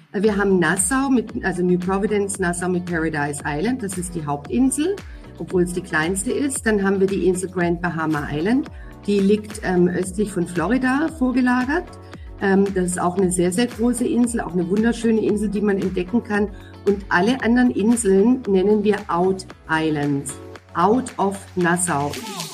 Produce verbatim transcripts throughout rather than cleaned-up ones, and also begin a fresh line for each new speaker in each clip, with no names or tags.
Wir haben Nassau, mit, also New Providence, Nassau mit Paradise Island, das ist die Hauptinsel, obwohl es die kleinste ist. Dann haben wir die Insel Grand Bahama Island, die liegt ähm, östlich von Florida vorgelagert. Ähm, das ist auch eine sehr, sehr große Insel, auch eine wunderschöne Insel, die man entdecken kann. Und alle anderen Inseln nennen wir Out Islands, out of Nassau.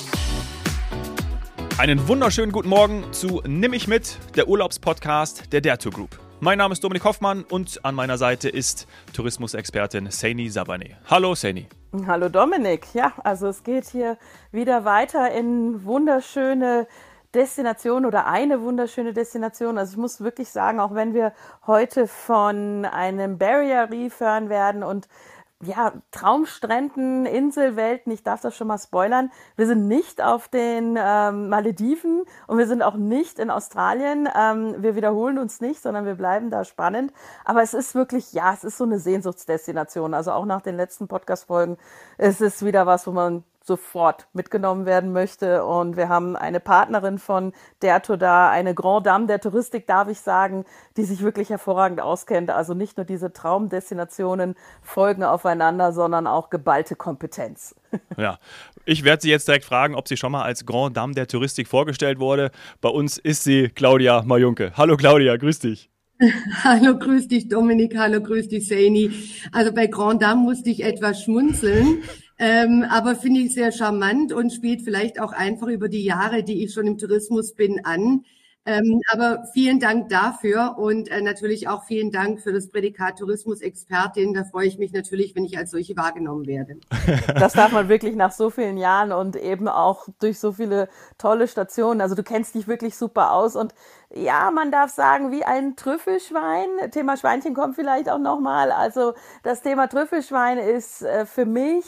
Einen wunderschönen guten Morgen zu Nimm mich mit, der Urlaubspodcast der Dare to Group. Mein Name ist Dominik Hoffmann und an meiner Seite ist Tourismusexpertin Saini Sabaneh. Hallo Saini.
Hallo Dominik. Ja, also es geht hier wieder weiter in wunderschöne Destination oder eine wunderschöne Destination. Also ich muss wirklich sagen, auch wenn wir heute von einem Barrier Reef hören werden und ja, Traumstränden, Inselwelten, ich darf das schon mal spoilern. Wir sind nicht auf den ähm, Malediven und wir sind auch nicht in Australien. Ähm, wir wiederholen uns nicht, sondern wir bleiben da spannend. Aber es ist wirklich, ja, es ist so eine Sehnsuchtsdestination. Also auch nach den letzten Podcast-Folgen, es ist wieder was, wo man sofort mitgenommen werden möchte. Und wir haben eine Partnerin von Dare to da, eine Grande Dame der Touristik, darf ich sagen, die sich wirklich hervorragend auskennt. Also nicht nur diese Traumdestinationen folgen aufeinander, sondern auch geballte Kompetenz.
Ja, ich werde Sie jetzt direkt fragen, ob sie schon mal als Grande Dame der Touristik vorgestellt wurde. Bei uns ist sie Claudia Majunke. Hallo Claudia, grüß dich.
Hallo, grüß dich Dominik, hallo, grüß dich Saini. Also bei Grande Dame musste ich etwas schmunzeln. Ähm, aber finde ich sehr charmant und spielt vielleicht auch einfach über die Jahre, die ich schon im Tourismus bin, an. Ähm, aber vielen Dank dafür und äh, natürlich auch vielen Dank für das Prädikat Tourismusexpertin. Da freue ich mich natürlich, wenn ich als solche wahrgenommen werde.
Das darf man wirklich nach so vielen Jahren und eben auch durch so viele tolle Stationen. Also du kennst dich wirklich super aus und ja, man darf sagen, wie ein Trüffelschwein. Thema Schweinchen kommt vielleicht auch nochmal. Also das Thema Trüffelschwein ist äh, für mich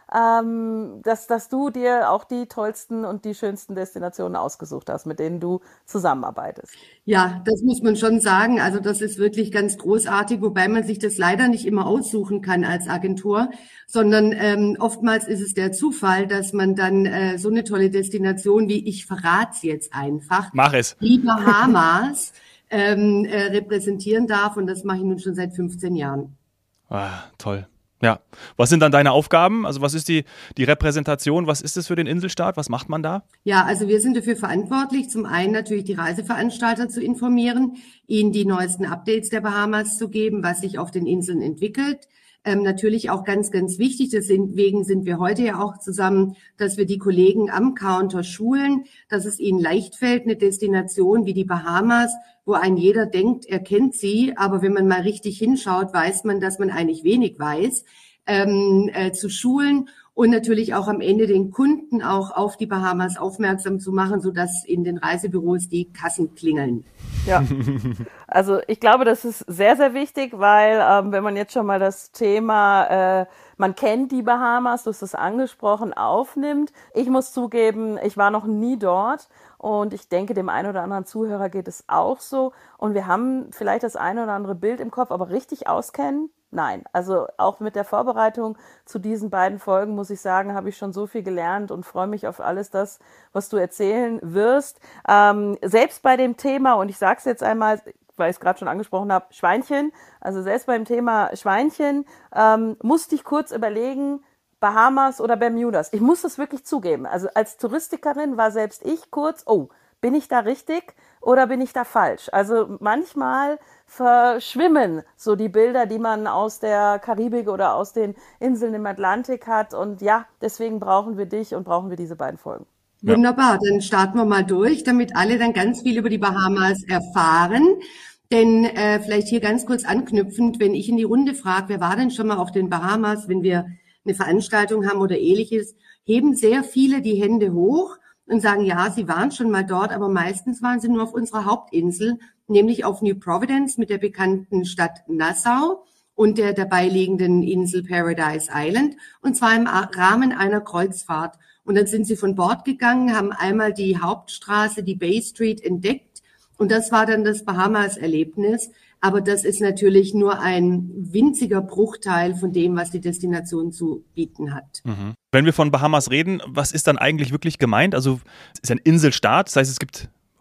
Ähm, dass, dass du dir auch die tollsten und die schönsten Destinationen ausgesucht hast, mit denen du zusammenarbeitest.
Ja, das muss man schon sagen. Also das ist wirklich ganz großartig, wobei man sich das leider nicht immer aussuchen kann als Agentur, sondern ähm, oftmals ist es der Zufall, dass man dann äh, so eine tolle Destination wie, ich verrate es jetzt einfach,
Mach es.
die Bahamas ähm, äh, repräsentieren darf und das mache ich nun schon seit fünfzehn Jahren.
Ah, toll. Ja, was sind dann deine Aufgaben? Also was ist die, die Repräsentation? Was ist es für den Inselstaat? Was macht man da?
Ja, also wir sind dafür verantwortlich, zum einen natürlich die Reiseveranstalter zu informieren, ihnen die neuesten Updates der Bahamas zu geben, was sich auf den Inseln entwickelt. Ähm, natürlich auch ganz, ganz wichtig, deswegen sind wir heute ja auch zusammen, dass wir die Kollegen am Counter schulen, dass es ihnen leicht fällt, eine Destination wie die Bahamas, wo ein jeder denkt, er kennt sie, aber wenn man mal richtig hinschaut, weiß man, dass man eigentlich wenig weiß, ähm, äh, zu schulen und natürlich auch am Ende den Kunden auch auf die Bahamas aufmerksam zu machen, sodass in den Reisebüros die Kassen klingeln.
Ja, also ich glaube, das ist sehr, sehr wichtig, weil ähm, wenn man jetzt schon mal das Thema, äh, man kennt die Bahamas, du hast es angesprochen, aufnimmt. Ich muss zugeben, ich war noch nie dort und ich denke, dem einen oder anderen Zuhörer geht es auch so. Und wir haben vielleicht das eine oder andere Bild im Kopf, aber richtig auskennen? Nein, also auch mit der Vorbereitung zu diesen beiden Folgen, muss ich sagen, habe ich schon so viel gelernt und freue mich auf alles das, was du erzählen wirst. Ähm, selbst bei dem Thema, und ich sage es jetzt einmal, weil ich es gerade schon angesprochen habe, Schweinchen, also selbst beim Thema Schweinchen ähm, musste ich kurz überlegen, Bahamas oder Bermudas. Ich muss das wirklich zugeben. Also als Touristikerin war selbst ich kurz, oh, bin ich da richtig oder bin ich da falsch? Also manchmal verschwimmen so die Bilder, die man aus der Karibik oder aus den Inseln im Atlantik hat. Und ja, deswegen brauchen wir dich und brauchen wir diese beiden Folgen.
Ja. Wunderbar, dann starten wir mal durch, damit alle dann ganz viel über die Bahamas erfahren. Denn äh, vielleicht hier ganz kurz anknüpfend, wenn ich in die Runde frage, wer war denn schon mal auf den Bahamas, wenn wir eine Veranstaltung haben oder ähnliches, heben sehr viele die Hände hoch und sagen, ja, sie waren schon mal dort, aber meistens waren sie nur auf unserer Hauptinsel, nämlich auf New Providence mit der bekannten Stadt Nassau und der dabei liegenden Insel Paradise Island, und zwar im Rahmen einer Kreuzfahrt. Und dann sind sie von Bord gegangen, haben einmal die Hauptstraße, die Bay Street, entdeckt, und das war dann das Bahamas-Erlebnis. Aber das ist natürlich nur ein winziger Bruchteil von dem, was die Destination zu bieten hat.
Mhm. Wenn wir von Bahamas reden, was ist dann eigentlich wirklich gemeint? Also es ist ein Inselstaat, das heißt, es gibt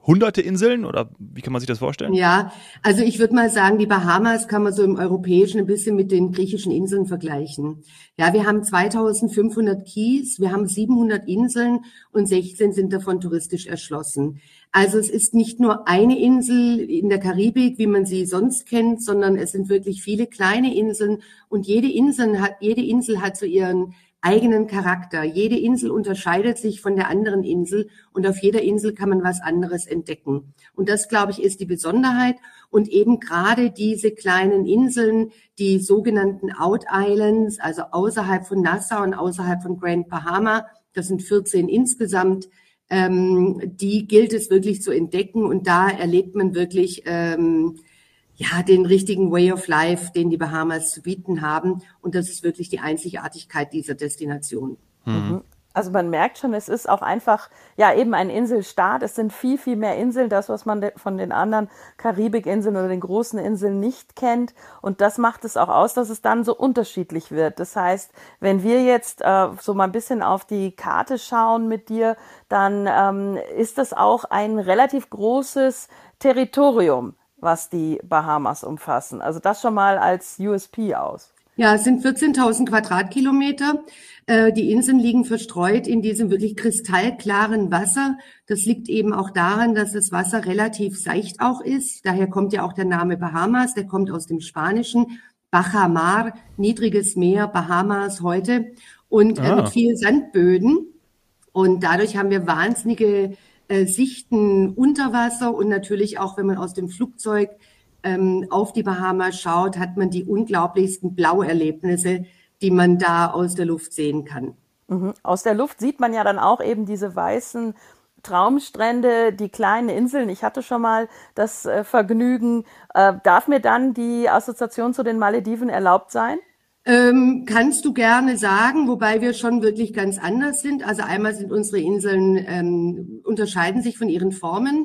hunderte Inseln oder wie kann man sich das vorstellen?
Ja, also ich würde mal sagen, die Bahamas kann man so im Europäischen ein bisschen mit den griechischen Inseln vergleichen. Ja, wir haben zweitausendfünfhundert Keys, wir haben siebenhundert Inseln und sechzehn sind davon touristisch erschlossen. Also es ist nicht nur eine Insel in der Karibik, wie man sie sonst kennt, sondern es sind wirklich viele kleine Inseln und jede Insel hat, jede Insel hat so ihren eigenen Charakter. Jede Insel unterscheidet sich von der anderen Insel und auf jeder Insel kann man was anderes entdecken. Und das, glaube ich, ist die Besonderheit. Und eben gerade diese kleinen Inseln, die sogenannten Out Islands, also außerhalb von Nassau und außerhalb von Grand Bahama, das sind vierzehn insgesamt, ähm, die gilt es wirklich zu entdecken. Und da erlebt man wirklich ähm, ja, den richtigen Way of Life, den die Bahamas zu bieten haben. Und das ist wirklich die Einzigartigkeit dieser Destination.
Mhm. Also man merkt schon, es ist auch einfach, ja, eben ein Inselstaat. Es sind viel, viel mehr Inseln, das, was man de- von den anderen Karibikinseln oder den großen Inseln nicht kennt. Und das macht es auch aus, dass es dann so unterschiedlich wird. Das heißt, wenn wir jetzt äh, so mal ein bisschen auf die Karte schauen mit dir, dann ähm, ist das auch ein relativ großes Territorium, was die Bahamas umfassen. Also das schon mal als U S P aus.
Ja, es sind vierzehntausend Quadratkilometer. Äh, die Inseln liegen verstreut in diesem wirklich kristallklaren Wasser. Das liegt eben auch daran, dass das Wasser relativ seicht auch ist. Daher kommt ja auch der Name Bahamas. Der kommt aus dem Spanischen. Baja Mar, niedriges Meer, Bahamas heute. Und äh,
Ah.
mit vielen Sandböden. Und dadurch haben wir wahnsinnige äh, Sichten unter Wasser und natürlich auch, wenn man aus dem Flugzeug ähm, auf die Bahamas schaut, hat man die unglaublichsten Blauerlebnisse, die man da aus der Luft sehen kann.
Mhm. Aus der Luft sieht man ja dann auch eben diese weißen Traumstrände, die kleinen Inseln. Ich hatte schon mal das äh, Vergnügen. Äh, darf mir dann die Assoziation zu den Malediven erlaubt sein?
Ähm, kannst du gerne sagen, wobei wir schon wirklich ganz anders sind. Also einmal sind unsere Inseln, ähm, unterscheiden sich von ihren Formen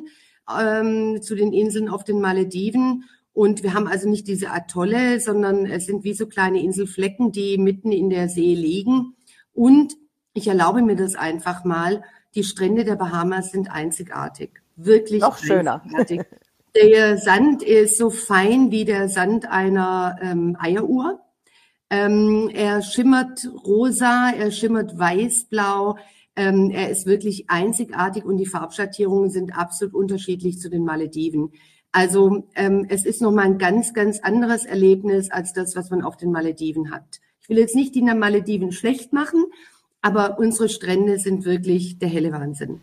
ähm, zu den Inseln auf den Malediven. Und wir haben also nicht diese Atolle, sondern es sind wie so kleine Inselflecken, die mitten in der See liegen. Und ich erlaube mir das einfach mal, die Strände der Bahamas sind einzigartig. Wirklich
Noch schöner.
einzigartig. Der Sand ist so fein wie der Sand einer ähm, Eieruhr. Ähm, er schimmert rosa, er schimmert weißblau. Ähm, er ist wirklich einzigartig und die Farbschattierungen sind absolut unterschiedlich zu den Malediven. Also ähm, es ist nochmal ein ganz, ganz anderes Erlebnis als das, was man auf den Malediven hat. Ich will jetzt nicht die Malediven schlecht machen, aber unsere Strände sind wirklich der helle Wahnsinn.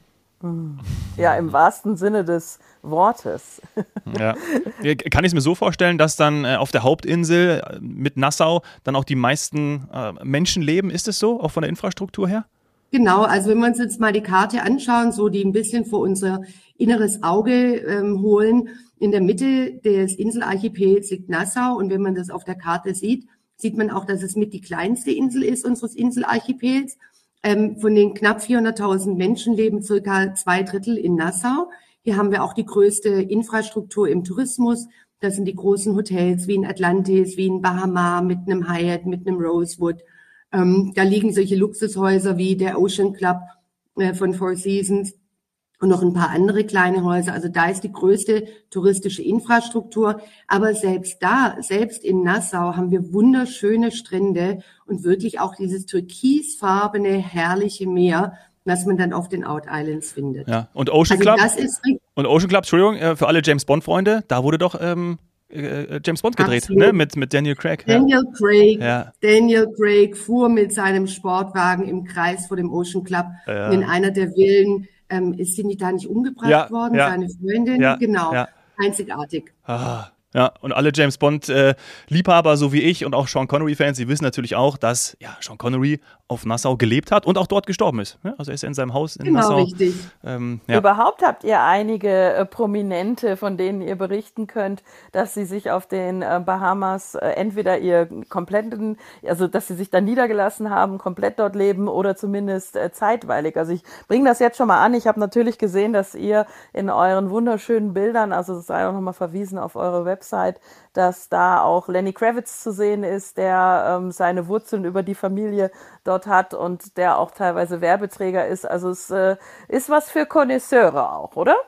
Ja, im wahrsten Sinne des Wortes.
Ja. Kann ich es mir so vorstellen, dass dann äh, auf der Hauptinsel äh, mit Nassau dann auch die meisten äh, Menschen leben? Ist es so, auch von der Infrastruktur her?
Genau, also wenn wir uns jetzt mal die Karte anschauen, so die ein bisschen vor unser inneres Auge ähm, holen, in der Mitte des Inselarchipels liegt Nassau und wenn man das auf der Karte sieht, sieht man auch, dass es mit die kleinste Insel ist unseres Inselarchipels. Ähm, von den knapp vierhunderttausend Menschen leben circa zwei Drittel in Nassau. Hier haben wir auch die größte Infrastruktur im Tourismus. Das sind die großen Hotels wie in Atlantis, wie in Bahama, mit einem Hyatt, mit einem Rosewood. Ähm, da liegen solche Luxushäuser wie der Ocean Club äh, von Four Seasons und noch ein paar andere kleine Häuser. Also da ist die größte touristische Infrastruktur. Aber selbst da, selbst in Nassau, haben wir wunderschöne Strände und wirklich auch dieses türkisfarbene, herrliche Meer, was man dann auf den Out Islands findet.
Ja, und Ocean
Also
Club,
das ist
und Ocean Club, Entschuldigung, äh, für alle James Bond-Freunde, da wurde doch ähm, äh, James Bond gedreht,
Absolut.
ne? mit, mit Daniel Craig. Ja.
Daniel Craig.
Ja.
Daniel Craig fuhr mit seinem Sportwagen im Kreis vor dem Ocean Club.
Ja.
Und in einer der Villen ähm, ist sie nicht da nicht umgebracht
Ja,
worden,
ja.
seine Freundin.
Ja,
Genau.
ja.
Einzigartig.
Ah, ja, und alle James Bond-Liebhaber, so wie ich und auch Sean Connery-Fans, die wissen natürlich auch, dass ja, Sean Connery auf Nassau gelebt hat und auch dort gestorben ist. Ja, also er ist ja in seinem Haus in
Genau,
Nassau.
richtig.
Ähm, ja.
Überhaupt habt ihr einige äh, Prominente, von denen ihr berichten könnt, dass sie sich auf den äh, Bahamas äh, entweder ihr kompletten, also dass sie sich da niedergelassen haben, komplett dort leben oder zumindest äh, zeitweilig. Also ich bringe das jetzt schon mal an. Ich habe natürlich gesehen, dass ihr in euren wunderschönen Bildern, also es sei auch nochmal verwiesen auf eure Website, dass da auch Lenny Kravitz zu sehen ist, der ähm, seine Wurzeln über die Familie dort hat und der auch teilweise Werbeträger ist. Also es äh, ist was für Connoisseure auch, oder?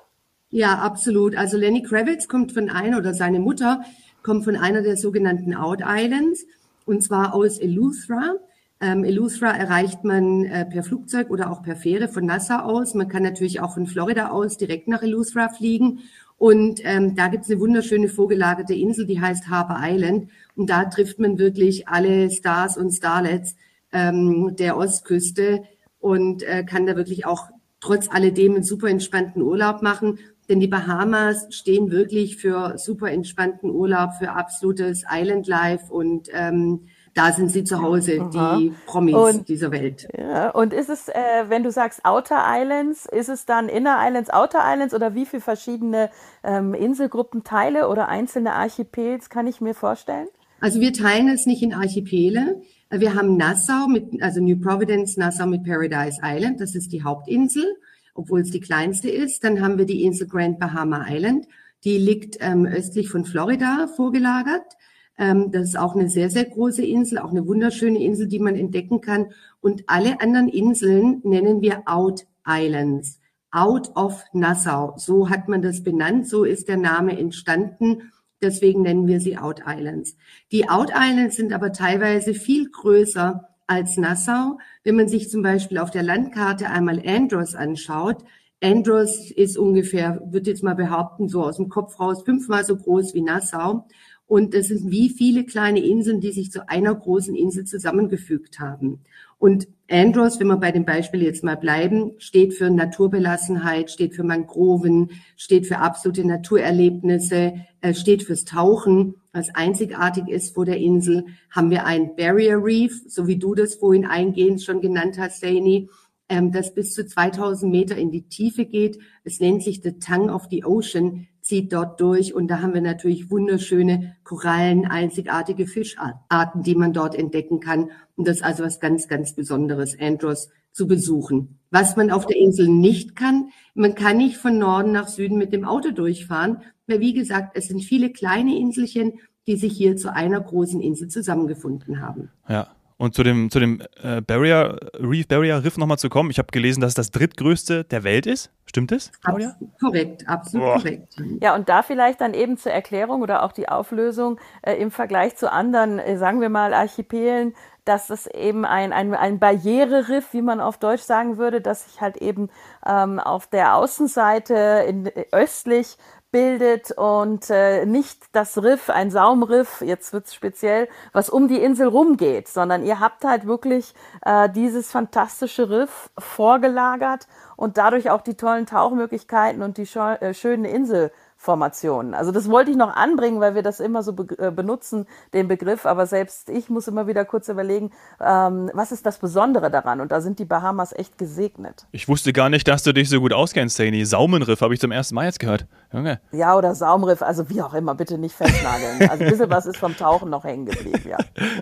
Ja, absolut. Also Lenny Kravitz kommt von einer, oder seine Mutter kommt von einer der sogenannten Out Islands, und zwar aus Eleuthera. Ähm, Eleuthera erreicht man äh, per Flugzeug oder auch per Fähre von Nassau aus. Man kann natürlich auch von Florida aus direkt nach Eleuthera fliegen. Und ähm, da gibt es eine wunderschöne vorgelagerte Insel, die heißt Harper Island. Und da trifft man wirklich alle Stars und Starlets ähm, der Ostküste und äh, kann da wirklich auch trotz alledem einen super entspannten Urlaub machen. Denn die Bahamas stehen wirklich für super entspannten Urlaub, für absolutes Island Life, und ähm, da sind sie zu Hause,
Aha.
die Promis
Und,
dieser Welt.
ja, und ist es, äh, wenn du sagst Outer Islands, ist es dann Inner Islands, Outer Islands oder wie viele verschiedene ähm, Inselgruppenteile oder einzelne Archipels kann ich mir vorstellen?
Also wir teilen es nicht in Archipele. Wir haben Nassau mit, also New Providence, Nassau mit Paradise Island, das ist die Hauptinsel, obwohl es die kleinste ist. Dann haben wir die Insel Grand Bahama Island, die liegt ähm, östlich von Florida vorgelagert. Ähm, das ist auch eine sehr, sehr große Insel, auch eine wunderschöne Insel, die man entdecken kann. Und alle anderen Inseln nennen wir Out Islands, Out of Nassau. So hat man das benannt, so ist der Name entstanden. Deswegen nennen wir sie Out Islands. Die Out Islands sind aber teilweise viel größer als Nassau. Wenn man sich zum Beispiel auf der Landkarte einmal Andros anschaut, Andros ist ungefähr, würde jetzt mal behaupten, so aus dem Kopf raus, fünfmal so groß wie Nassau. Und das sind wie viele kleine Inseln, die sich zu einer großen Insel zusammengefügt haben. Und Andros, wenn wir bei dem Beispiel jetzt mal bleiben, steht für Naturbelassenheit, steht für Mangroven, steht für absolute Naturerlebnisse, äh, steht fürs Tauchen. Was einzigartig ist vor der Insel, haben wir ein Barrier Reef, so wie du das vorhin eingehend schon genannt hast, Saini, ähm, das bis zu zweitausend Meter in die Tiefe geht. Es nennt sich The Tongue of the Ocean, zieht dort durch, und da haben wir natürlich wunderschöne Korallen, einzigartige Fischarten, die man dort entdecken kann. Und das ist also was ganz, ganz Besonderes, Andros zu besuchen. Was man auf der Insel nicht kann, man kann nicht von Norden nach Süden mit dem Auto durchfahren, weil wie gesagt, es sind viele kleine Inselchen, die sich hier zu einer großen Insel zusammengefunden haben.
Ja. Und zu dem, zu dem äh, Barrier Reef, Barrier Riff nochmal zu kommen. Ich habe gelesen, dass es das drittgrößte der Welt ist. Stimmt das, Claudia?
Absolut korrekt, absolut
Boah.
korrekt.
Ja, und da vielleicht dann eben zur Erklärung oder auch die Auflösung äh, im Vergleich zu anderen, äh, sagen wir mal, Archipelen, dass es eben ein, ein, ein Barriereriff, wie man auf Deutsch sagen würde, dass sich halt eben ähm, auf der Außenseite in, östlich bildet und äh, nicht das Riff, ein Saumriff, jetzt wird's speziell, was um die Insel rumgeht, sondern ihr habt halt wirklich äh, dieses fantastische Riff vorgelagert und dadurch auch die tollen Tauchmöglichkeiten und die scho- äh, schönen Inselformationen. Also das wollte ich noch anbringen, weil wir das immer so be- äh, benutzen, den Begriff, aber selbst ich muss immer wieder kurz überlegen, ähm, was ist das Besondere daran? Und da sind die Bahamas echt gesegnet.
Ich wusste gar nicht, dass du dich so gut auskennst, Saini. Saumenriff habe ich zum ersten Mal jetzt gehört. Junge.
Ja, oder Saumriff, also wie auch immer, bitte nicht festnageln. Also ein bisschen was ist vom Tauchen noch hängen geblieben, ja.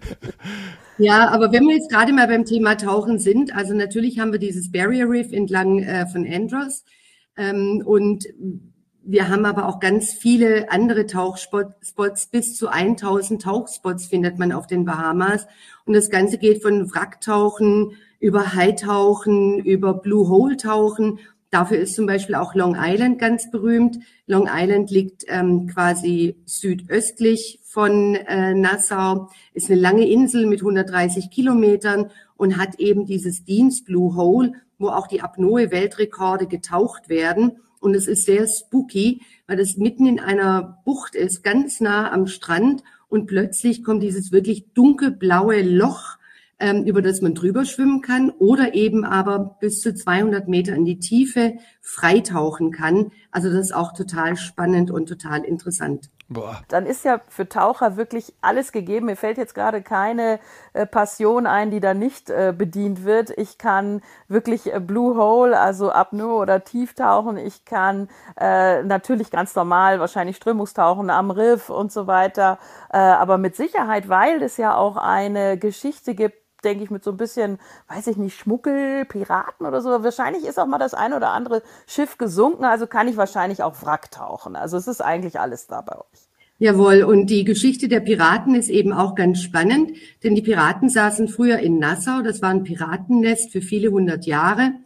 Ja, aber wenn wir jetzt gerade mal beim Thema Tauchen sind, also natürlich haben wir dieses Barrier Reef entlang äh, von Andros, ähm, und wir haben aber auch ganz viele andere Tauchspots, bis zu tausend Tauchspots findet man auf den Bahamas. Und das Ganze geht von Wracktauchen über Haitauchen, über Blue Hole Tauchen. Dafür ist zum Beispiel auch Long Island ganz berühmt. Long Island liegt ähm, quasi südöstlich von äh, Nassau, ist eine lange Insel mit hundertdreißig Kilometern und hat eben dieses Deans Blue Hole, wo auch die Apnoe-Weltrekorde getaucht werden. Und es ist sehr spooky, weil es mitten in einer Bucht ist, ganz nah am Strand. Und plötzlich kommt dieses wirklich dunkelblaue Loch, ähm, über das man drüber schwimmen kann oder eben aber bis zu zweihundert Meter in die Tiefe freitauchen kann. Also das ist auch total spannend und total interessant.
Boah.
Dann ist ja für Taucher wirklich alles gegeben. Mir fällt jetzt gerade keine äh, Passion ein, die da nicht äh, bedient wird. Ich kann wirklich äh, Blue Hole, also Apnoe oder Tieftauchen. Ich kann äh, natürlich ganz normal wahrscheinlich Strömungstauchen am Riff und so weiter. Äh, aber mit Sicherheit, weil es ja auch eine Geschichte gibt, denke ich, mit so ein bisschen, weiß ich nicht, Schmuggel, Piraten oder so. Wahrscheinlich ist auch mal das ein oder andere Schiff gesunken, also kann ich wahrscheinlich auch Wrack tauchen. Also es ist eigentlich alles da bei euch.
Jawohl, und die Geschichte der Piraten ist eben auch ganz spannend, denn die Piraten saßen früher in Nassau, das war ein Piratennest für viele hundert Jahre.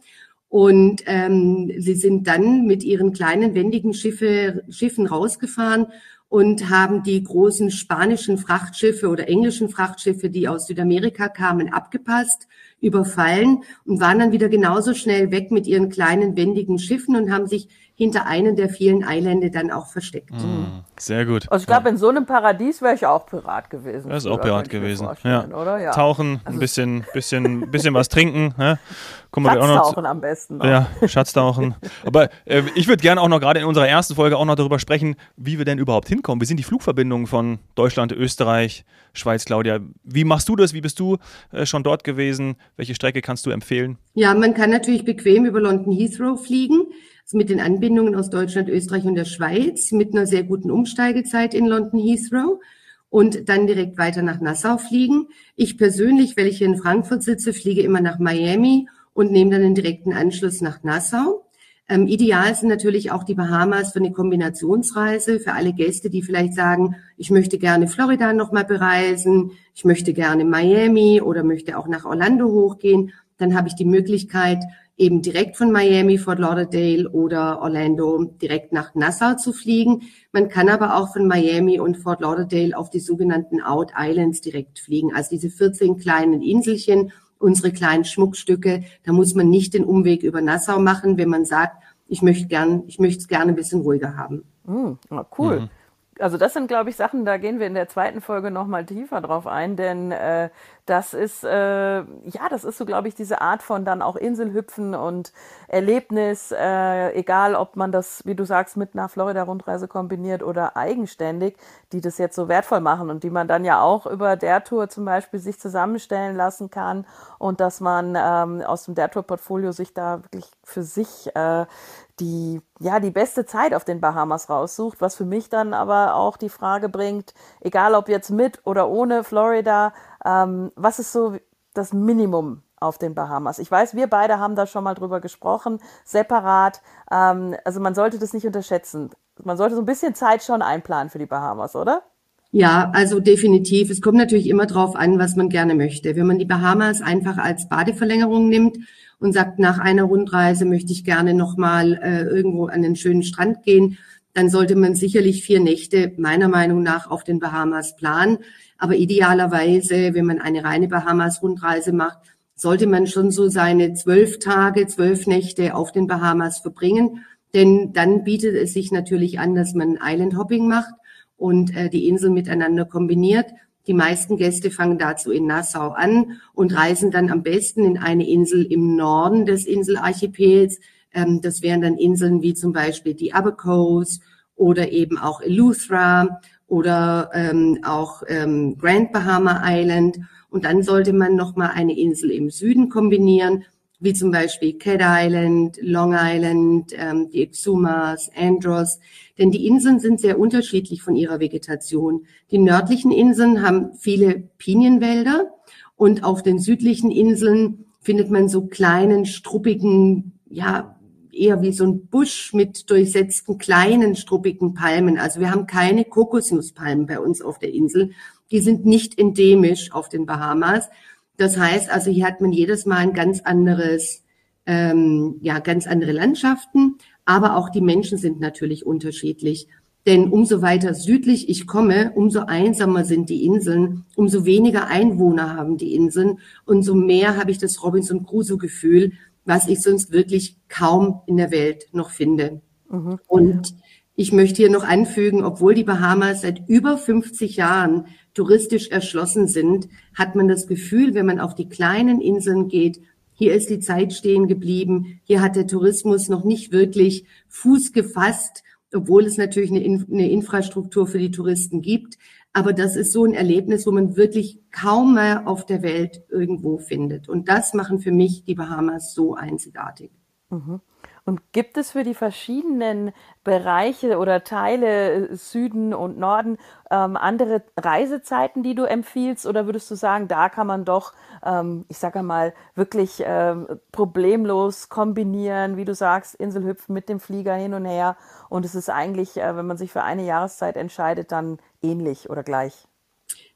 Und ähm, sie sind dann mit ihren kleinen wendigen Schiffe, Schiffen rausgefahren und haben die großen spanischen Frachtschiffe oder englischen Frachtschiffe, die aus Südamerika kamen, abgepasst, überfallen und waren dann wieder genauso schnell weg mit ihren kleinen wendigen Schiffen und haben sich hinter einen der vielen Eilände dann auch versteckt.
Mm, sehr gut.
Also ich glaube, ja. in so einem Paradies wäre ich auch Pirat gewesen.
Das ist auch Pirat gewesen. Ja.
Oder? Ja.
Tauchen,
also
ein bisschen, bisschen, bisschen was trinken. Ne?
Schatztauchen am besten. Noch.
Ja, Schatztauchen. Aber äh, ich würde gerne auch noch gerade in unserer ersten Folge auch noch darüber sprechen, wie wir denn überhaupt hinkommen. Wie sind die Flugverbindungen von Deutschland, Österreich, Schweiz, Claudia? Wie machst du das? Wie bist du äh, schon dort gewesen? Welche Strecke kannst du empfehlen?
Ja, man kann natürlich bequem über London Heathrow fliegen. Mit den Anbindungen aus Deutschland, Österreich und der Schweiz, mit einer sehr guten Umsteigezeit in London Heathrow und dann direkt weiter nach Nassau fliegen. Ich persönlich, weil ich hier in Frankfurt sitze, fliege immer nach Miami und nehme dann den direkten Anschluss nach Nassau. Ähm, ideal sind natürlich auch die Bahamas für eine Kombinationsreise, für alle Gäste, die vielleicht sagen, ich möchte gerne Florida nochmal bereisen, ich möchte gerne Miami oder möchte auch nach Orlando hochgehen. Dann habe ich die Möglichkeit, eben direkt von Miami, Fort Lauderdale oder Orlando direkt nach Nassau zu fliegen. Man kann aber auch von Miami und Fort Lauderdale auf die sogenannten Out Islands direkt fliegen. Also diese vierzehn kleinen Inselchen, unsere kleinen Schmuckstücke. Da muss man nicht den Umweg über Nassau machen, wenn man sagt, ich möchte gern, ich möchte es gerne ein bisschen ruhiger haben.
Mm, cool. Mhm. Also das sind, glaube ich, Sachen, da gehen wir in der zweiten Folge nochmal tiefer drauf ein, denn äh, das ist, äh, ja, das ist so, glaube ich, diese Art von dann auch Inselhüpfen und Erlebnis, äh, egal ob man das, wie du sagst, mit einer Florida-Rundreise kombiniert oder eigenständig, die das jetzt so wertvoll machen und die man dann ja auch über der Tour zum Beispiel sich zusammenstellen lassen kann und dass man ähm, aus dem der Tour-Portfolio sich da wirklich für sich äh, die, ja, die beste Zeit auf den Bahamas raussucht, was für mich dann aber auch die Frage bringt, egal ob jetzt mit oder ohne Florida, ähm, was ist so das Minimum auf den Bahamas? Ich weiß, wir beide haben da schon mal drüber gesprochen, separat, ähm, also man sollte das nicht unterschätzen. Man sollte so ein bisschen Zeit schon einplanen für die Bahamas, oder?
Ja, also definitiv. Es kommt natürlich immer drauf an, was man gerne möchte. Wenn man die Bahamas einfach als Badeverlängerung nimmt und sagt, nach einer Rundreise möchte ich gerne nochmal äh, irgendwo an einen schönen Strand gehen, dann sollte man sicherlich vier Nächte meiner Meinung nach auf den Bahamas planen. Aber idealerweise, wenn man eine reine Bahamas-Rundreise macht, sollte man schon so seine zwölf Tage, zwölf Nächte auf den Bahamas verbringen. Denn dann bietet es sich natürlich an, dass man Island-Hopping macht und äh, die Inseln miteinander kombiniert. Die meisten Gäste fangen dazu in Nassau an und reisen dann am besten in eine Insel im Norden des Inselarchipels. Ähm, das wären dann Inseln wie zum Beispiel die Abacos oder eben auch Eleuthera oder ähm, auch ähm, Grand Bahama Island. Und dann sollte man nochmal eine Insel im Süden kombinieren, wie zum Beispiel Cat Island, Long Island, ähm, die Exumas, Andros. Denn die Inseln sind sehr unterschiedlich von ihrer Vegetation. Die nördlichen Inseln haben viele Pinienwälder und auf den südlichen Inseln findet man so kleinen, struppigen, ja, eher wie so ein Busch mit durchsetzten kleinen, struppigen Palmen. Also wir haben keine Kokosnusspalmen bei uns auf der Insel. Die sind nicht endemisch auf den Bahamas. Das heißt also, hier hat man jedes Mal ein ganz anderes, ähm, ja, ganz andere Landschaften, aber auch die Menschen sind natürlich unterschiedlich. Denn umso weiter südlich ich komme, umso einsamer sind die Inseln, umso weniger Einwohner haben die Inseln, umso mehr habe ich das Robinson Crusoe-Gefühl, was ich sonst wirklich kaum in der Welt noch finde. Mhm. Und ich möchte hier noch anfügen, obwohl die Bahamas seit über fünfzig Jahren touristisch erschlossen sind, hat man das Gefühl, wenn man auf die kleinen Inseln geht, hier ist die Zeit stehen geblieben, hier hat der Tourismus noch nicht wirklich Fuß gefasst, obwohl es natürlich eine, In- eine Infrastruktur für die Touristen gibt. Aber das ist so ein Erlebnis, wo man wirklich kaum mehr auf der Welt irgendwo findet. Und das machen für mich die Bahamas so einzigartig.
Mhm. Und gibt es für die verschiedenen Bereiche oder Teile Süden und Norden ähm, andere Reisezeiten, die du empfiehlst? Oder würdest du sagen, da kann man doch, ähm, ich sage mal, wirklich ähm, problemlos kombinieren, wie du sagst, Inselhüpfen mit dem Flieger hin und her. Und es ist eigentlich, äh, wenn man sich für eine Jahreszeit entscheidet, dann ähnlich oder gleich?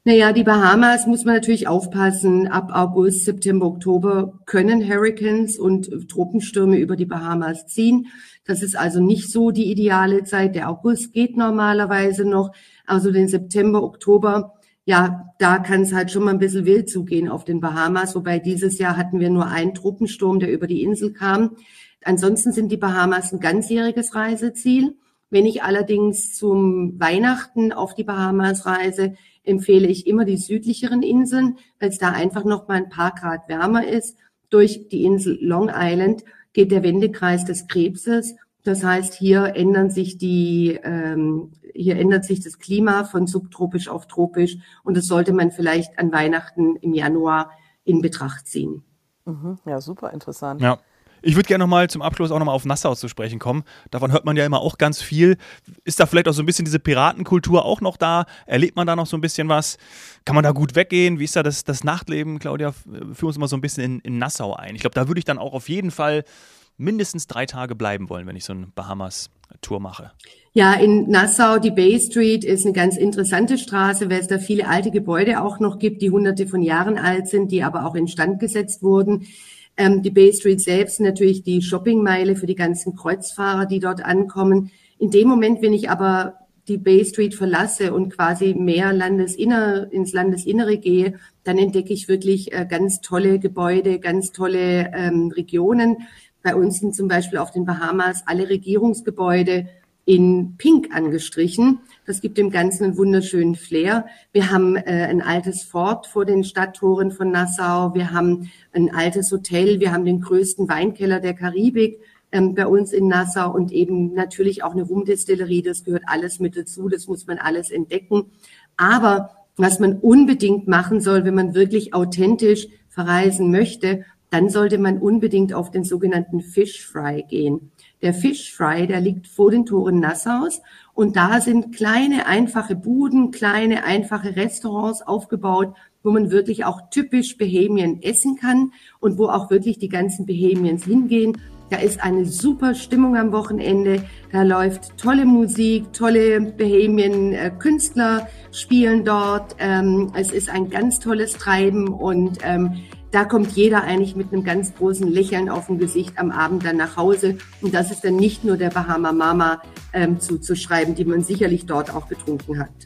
Naja, die Bahamas muss man natürlich aufpassen. Ab August, September, Oktober können Hurricanes und Tropenstürme über die Bahamas ziehen. Das ist also nicht so die ideale Zeit. Der August geht normalerweise noch. Also den September, Oktober, ja, da kann es halt schon mal ein bisschen wild zugehen auf den Bahamas. Wobei dieses Jahr hatten wir nur einen Tropensturm, der über die Insel kam. Ansonsten sind die Bahamas ein ganzjähriges Reiseziel. Wenn ich allerdings zum Weihnachten auf die Bahamas reise, empfehle ich immer die südlicheren Inseln, weil es da einfach noch mal ein paar Grad wärmer ist. Durch die Insel Long Island geht der Wendekreis des Krebses. Das heißt, hier ändern sich die, ähm, hier ändert sich das Klima von subtropisch auf tropisch, und das sollte man vielleicht an Weihnachten im Januar in Betracht ziehen.
Mhm. Ja, super interessant.
Ja. Ich würde gerne nochmal zum Abschluss auch nochmal auf Nassau zu sprechen kommen. Davon hört man ja immer auch ganz viel. Ist da vielleicht auch so ein bisschen diese Piratenkultur auch noch da? Erlebt man da noch so ein bisschen was? Kann man da gut weggehen? Wie ist da das, das Nachtleben? Claudia, führ uns mal so ein bisschen in, in Nassau ein. Ich glaube, da würde ich dann auch auf jeden Fall mindestens drei Tage bleiben wollen, wenn ich so eine Bahamas-Tour mache.
Ja, in Nassau, die Bay Street ist eine ganz interessante Straße, weil es da viele alte Gebäude auch noch gibt, die hunderte von Jahren alt sind, die aber auch instand gesetzt wurden. Ähm, die Bay Street selbst natürlich die Shoppingmeile für die ganzen Kreuzfahrer, die dort ankommen. In dem Moment, wenn ich aber die Bay Street verlasse und quasi mehr Landesinner, ins Landesinnere gehe, dann entdecke ich wirklich äh, ganz tolle Gebäude, ganz tolle ähm, Regionen. Bei uns sind zum Beispiel auf den Bahamas alle Regierungsgebäude in Pink angestrichen. Das gibt dem Ganzen einen wunderschönen Flair. Wir haben äh, ein altes Fort vor den Stadttoren von Nassau. Wir haben ein altes Hotel. Wir haben den größten Weinkeller der Karibik ähm, bei uns in Nassau und eben natürlich auch eine Rumdestillerie. Das gehört alles mit dazu. Das muss man alles entdecken. Aber was man unbedingt machen soll, wenn man wirklich authentisch verreisen möchte, dann sollte man unbedingt auf den sogenannten Fish Fry gehen. Der Fish Fry, der liegt vor den Toren Nassaus, und da sind kleine, einfache Buden, kleine, einfache Restaurants aufgebaut, wo man wirklich auch typisch Bahamian essen kann und wo auch wirklich die ganzen Bahamians hingehen. Da ist eine super Stimmung am Wochenende, da läuft tolle Musik, tolle Bahamian-Künstler spielen dort. Ähm, es ist ein ganz tolles Treiben, und ähm, da kommt jeder eigentlich mit einem ganz großen Lächeln auf dem Gesicht am Abend dann nach Hause. Und das ist dann nicht nur der Bahama Mama ähm, zuzuschreiben, die man sicherlich dort auch getrunken hat.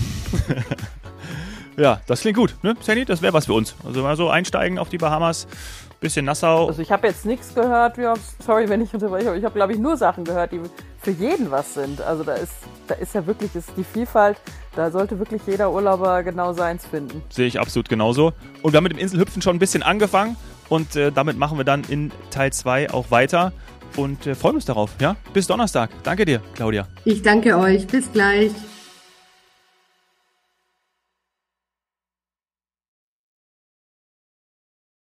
Ja, das klingt gut, ne, Sandy? Das wäre was für uns. Also mal so einsteigen auf die Bahamas, bisschen Nassau.
Also ich habe jetzt nichts gehört, ja, sorry, wenn ich unterbreche, aber ich habe, glaube ich, nur Sachen gehört, die für jeden was sind. Also da ist, da ist ja wirklich ist die Vielfalt, da sollte wirklich jeder Urlauber genau seins finden.
Sehe ich absolut genauso. Und wir haben mit dem Inselhüpfen schon ein bisschen angefangen, und äh, damit machen wir dann in Teil zwei auch weiter und äh, freuen uns darauf. Ja? Bis Donnerstag. Danke dir, Claudia.
Ich danke euch. Bis gleich.